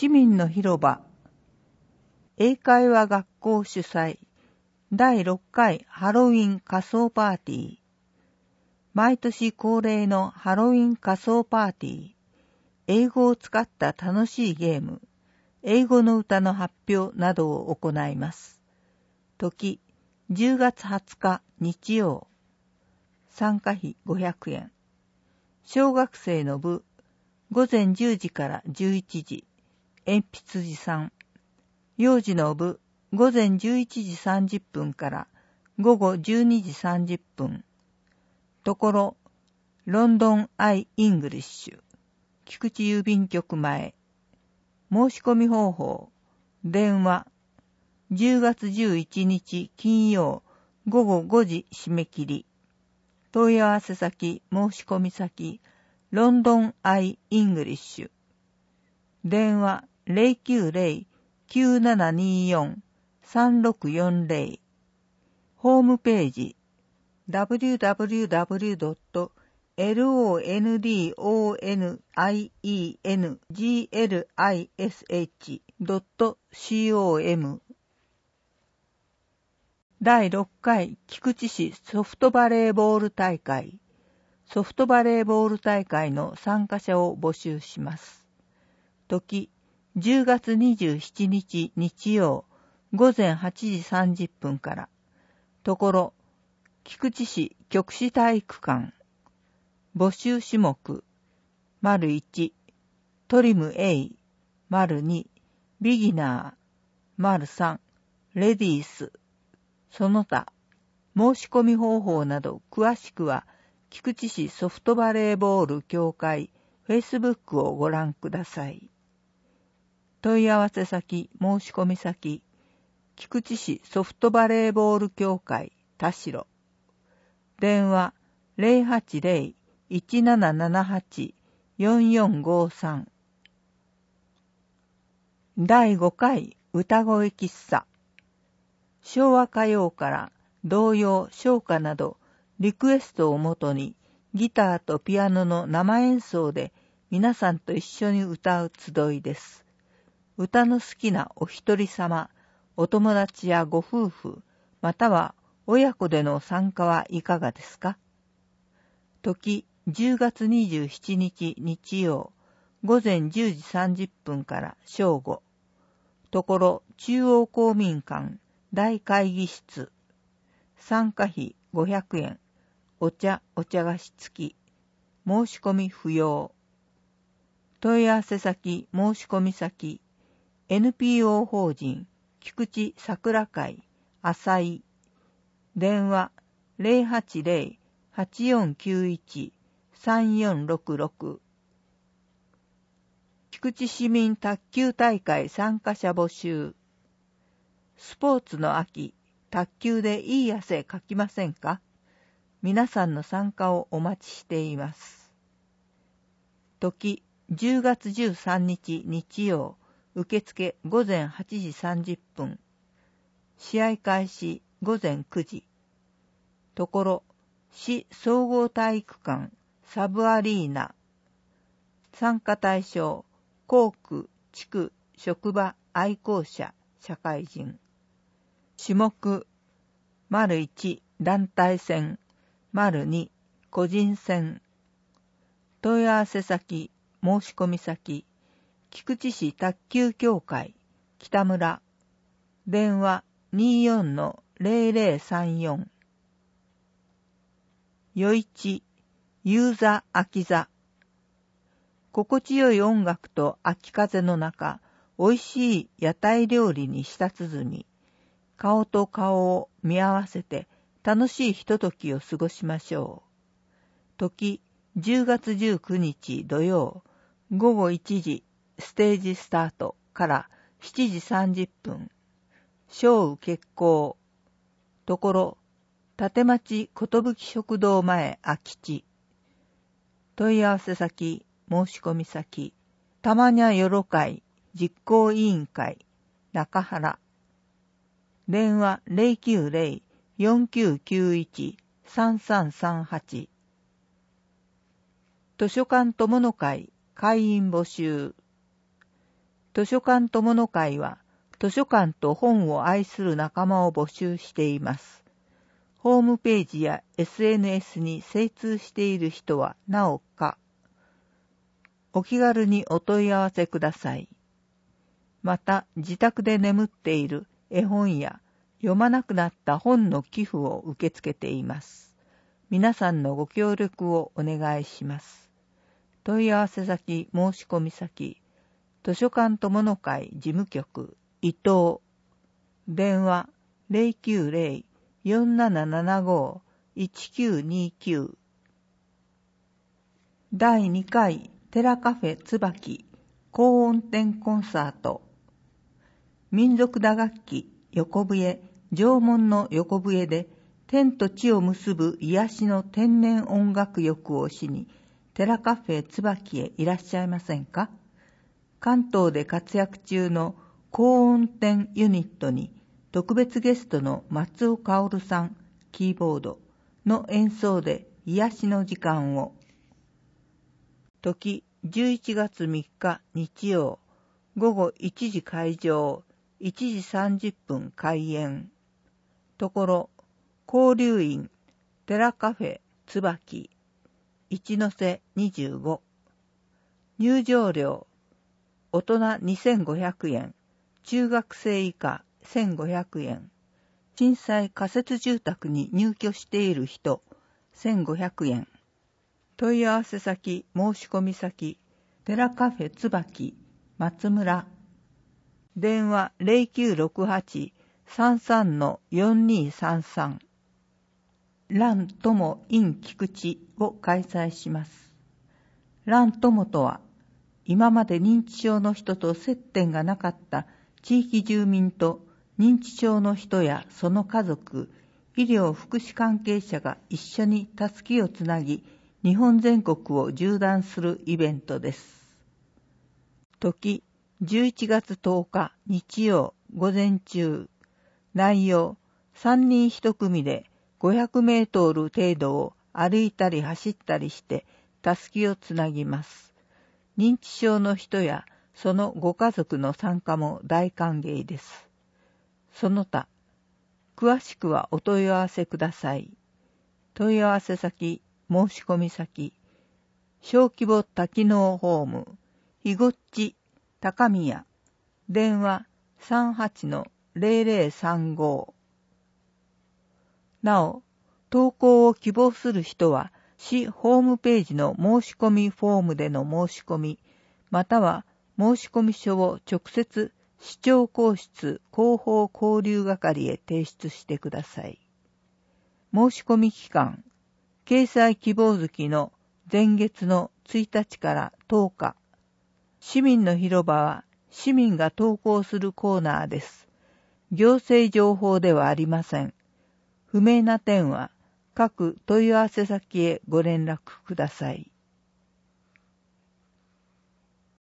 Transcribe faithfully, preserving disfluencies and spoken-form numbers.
市民の広場英会話学校主催だいろっかいハロウィン仮装パーティー。毎年恒例のハロウィン仮装パーティー。英語を使った楽しいゲーム、英語の歌の発表などを行います。時、じゅうがつはつか日曜。参加費ごひゃくえん。小学生の部、ごぜんじゅうじからじゅういちじ、鉛筆持参。幼児の部、ごぜんじゅういちじさんじゅっぷんからごごじゅうにじさんじゅっぷん。ところ、ロンドンアイ・イングリッシュ、菊池郵便局前。申し込み方法、電話、じゅうがつじゅういちにち金曜ごごごじ締め切り。問い合わせ先、申し込み先、ロンドンアイ・イングリッシュ。電話 ゼロきゅうゼロ きゅうななによん さんろくよんゼロ。ホームページ ダブリューダブリューダブリュードットロンドンイングリッシュドットコム だいろっかい菊池市ソフトバレーボール大会。ソフトバレーボール大会の参加者を募集します。時、じゅうがつにじゅうしちにち日曜ごぜんはちじさんじゅっぷんから。ところ、菊池市局市体育館。募集種目、丸いち、トリム A、丸に、ビギナー、丸さん、レディース、その他、申し込み方法など詳しくは、菊池市ソフトバレーボール協会フェイスブックをご覧ください。問い合わせ先、申し込み先、菊池市ソフトバレーボール協会田代。電話 ゼロはちゼロ いちななななはち よんよんごさん。だいごかい歌声喫茶。昭和歌謡から童謡、唱歌などリクエストをもとにギターとピアノの生演奏で皆さんと一緒に歌う集いです。歌の好きなお一人様、お友達やご夫婦、または親子での参加はいかがですか？時、じゅうがつにじゅうしちにち日曜、ごぜんじゅうじさんじゅっぷんから正午。ところ、中央公民館大会議室。参加費ごひゃくえん。お茶、お茶菓子付き。申し込み不要。問い合わせ先、申し込み先。エヌピーオー 法人、菊池桜会、浅井。電話ゼロはちゼロ はちよんきゅういち さんよんろくろく。菊池市民卓球大会参加者募集。スポーツの秋、卓球でいい汗かきませんか？皆さんの参加をお待ちしています。時、じゅうがつじゅうさんにち日曜、受付ごぜんはちじさんじゅっぷん。試合開始ごぜんくじ。ところ、市総合体育館サブアリーナ。参加対象、校区、地区、職場、愛好者、社会人。種目、丸いち、団体戦、丸に、個人戦。問い合わせ先、申し込み先、菊池市卓球協会、北村。電話 にーよんのゼロゼロさんよん。よいち、夕座秋座。心地よい音楽と秋風の中、美味しい屋台料理に舌鼓。顔と顔を見合わせて楽しいひとときを過ごしましょう。時、じゅうがつじゅうくにち土曜、ごごいちじ、ステージスタートからしちじさんじゅっぷん。小雨決行。ところ、立町寿食堂前空き地。問い合わせ先、申し込み先、玉にゃよろ会実行委員会、中原。電話ゼロきゅうゼロ よんきゅうきゅういち さんさんさんはち。図書館友の会会員募集。 図書館友の会は、図書館と本を愛する仲間を募集しています。ホームページや エスエヌエス に精通している人はなおか、お気軽にお問い合わせください。また、自宅で眠っている絵本や読まなくなった本の寄付を受け付けています。皆さんのご協力をお願いします。問い合わせ先、申し込み先、図書館友の会事務局、伊藤、電話 ゼロきゅうゼロ よんななななご いちきゅうにきゅう だいにかいテラカフェつばき高音点コンサート。民族打楽器横笛、縄文の横笛で天と地を結ぶ癒しの天然音楽浴をしにテラカフェつばきへいらっしゃいませんか？関東で活躍中の高音点ユニットに特別ゲストの松尾薫さん、キーボードの演奏で癒しの時間を。時じゅういちがつみっか日曜、午後いちじ開場、いちじさんじゅっぷん開演。ところ、交流院、テラカフェ、つばき、一ノ瀬にじゅうご。入場料、大人にせんごひゃくえん、中学生以下せんごひゃくえん、震災仮設住宅に入居している人せんごひゃくえん。問い合わせ先、申し込み先、テラカフェつばき、松村。電話 ゼロきゅうろくはち さんさん よんにさんさん。ラン友 in 菊池を開催します。ラン友とは、今まで認知症の人と接点がなかった地域住民と認知症の人やその家族、医療福祉関係者が一緒にたすきをつなぎ、日本全国を縦断するイベントです。時、じゅういちがつとおか日曜午前中。内容、さんにんいち組でごひゃくメートル程度を歩いたり走ったりしてたすきをつなぎます。認知症の人やそのご家族の参加も大歓迎です。その他、詳しくはお問い合わせください。問い合わせ先、申し込み先、小規模多機能ホーム、ひごっち、高宮、電話 さんはち ゼロゼロさんご。なお、投稿を希望する人は、市ホームページの申し込みフォームでの申し込み、または申し込み書を直接市長公室広報交流係へ提出してください。申し込み期間、掲載希望月の前月のついたちからとおか。市民の広場は市民が投稿するコーナーです。行政情報ではありません。不明な点は各問い合わせ先へご連絡ください。